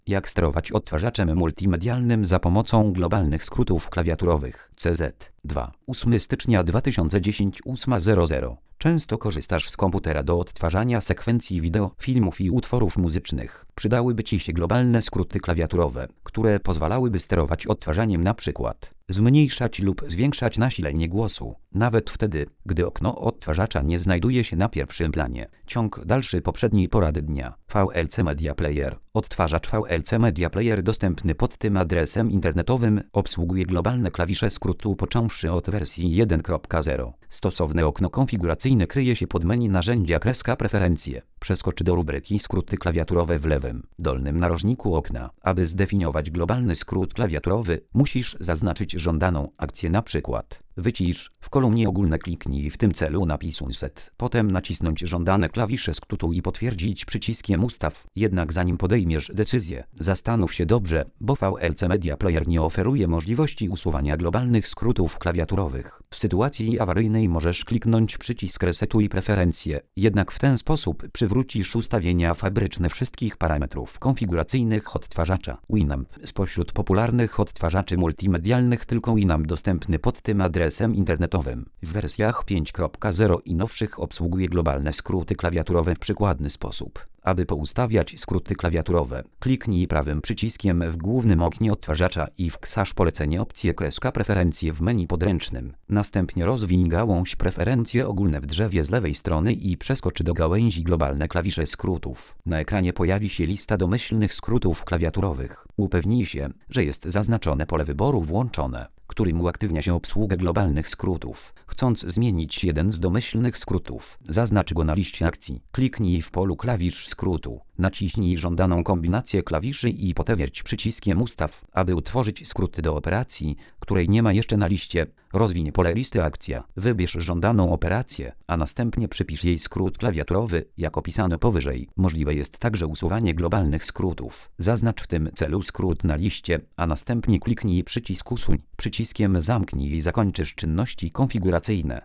Jak sterować odtwarzaczem multimedialnym za pomocą globalnych skrótów klawiaturowych CZ 2. 8 stycznia 2010 8:00. Często korzystasz z komputera do odtwarzania sekwencji wideo, filmów i utworów muzycznych. Przydałyby Ci się globalne skróty klawiaturowe, które pozwalałyby sterować odtwarzaniem, np. zmniejszać lub zwiększać nasilenie głosu, nawet wtedy, gdy okno odtwarzacza nie znajduje się na pierwszym planie. Ciąg dalszy poprzedniej porady dnia. VLC Media Player. Odtwarzacz VLC Media Player dostępny pod tym adresem internetowym obsługuje globalne klawisze skrótu począwszy od wersji 1.0. Stosowne okno konfiguracyjne kryje się pod menu narzędzia Preferencje. Przeskocz do rubryki skróty klawiaturowe w lewym dolnym narożniku okna. Aby zdefiniować globalny skrót klawiaturowy, musisz zaznaczyć żądaną akcję, np. wycisz. W kolumnie ogólne kliknij w tym celu napis Unset. Potem nacisnąć żądane klawisze skrótu i potwierdzić przyciskiem Ustaw. Jednak zanim podejmiesz decyzję, zastanów się dobrze, bo VLC Media Player nie oferuje możliwości usuwania globalnych skrótów klawiaturowych. W sytuacji awaryjnej możesz kliknąć przycisk Resetuj preferencje, jednak w ten sposób przywrócisz ustawienia fabryczne wszystkich parametrów konfiguracyjnych odtwarzacza. Winamp. Spośród popularnych odtwarzaczy multimedialnych tylko Winamp dostępny pod tym adresem internetowym. W wersjach 5.0 i nowszych obsługuje globalne skróty klawiaturowe w przykładny sposób. Aby poustawiać skróty klawiaturowe, kliknij prawym przyciskiem w głównym oknie odtwarzacza i wskaż polecenie opcję Preferencje w menu podręcznym. Następnie rozwiń gałąź Preferencje ogólne w drzewie z lewej strony i przeskocz do gałęzi Globalne klawisze skrótów. Na ekranie pojawi się lista domyślnych skrótów klawiaturowych. Upewnij się, że jest zaznaczone pole wyboru włączone, którym uaktywnia się obsługę globalnych skrótów. Chcąc zmienić jeden z domyślnych skrótów, zaznacz go na liście akcji. Kliknij w polu klawisz skrótu. Naciśnij żądaną kombinację klawiszy i potwierdź przyciskiem Ustaw, aby utworzyć skróty do operacji, której nie ma jeszcze na liście. Rozwiń pole listy akcja. Wybierz żądaną operację, a następnie przypisz jej skrót klawiaturowy, jak opisane powyżej. Możliwe jest także usuwanie globalnych skrótów. Zaznacz w tym celu skrót na liście, a następnie kliknij przycisk Usuń. Przyciskiem Zamknij i zakończysz czynności konfiguracyjne.